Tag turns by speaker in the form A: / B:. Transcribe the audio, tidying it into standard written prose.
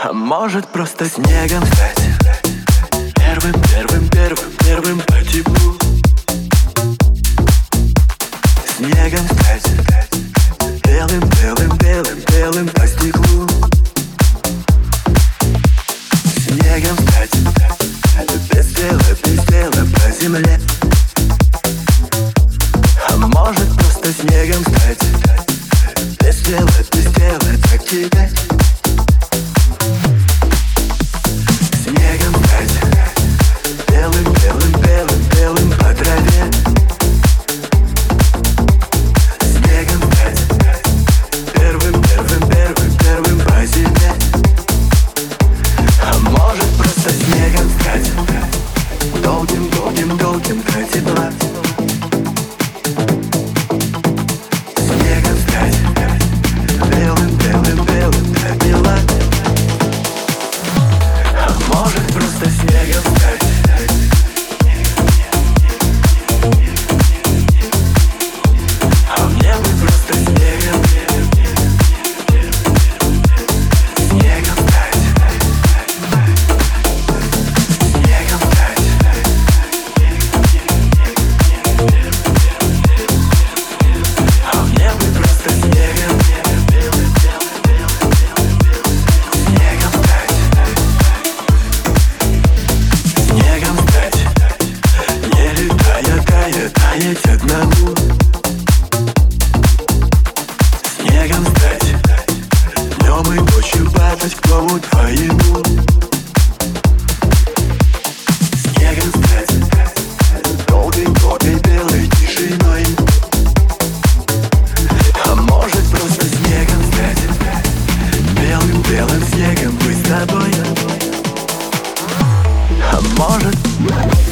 A: А может просто снегом стать первым по теплу. Снегом стать белым по стеклу. Снегом стать без дела по земле. А может просто снегом стать без дела так тебе. Снегом стать белым по траве. Снегом стать первым по земле. А может просто снегом стать долгим до тепла. Снегом стать белым до бела. А может просто снегом стать а мне бы просто снегом. Снегом стать а мне бы просто снегом. Снегом стать, не летая, таять одному. Снегом стать, днем и ночью падать к дому твоему. Снегом стать долгой белой тишиной. А может просто снегом стать белым снегом быть с тобой. А может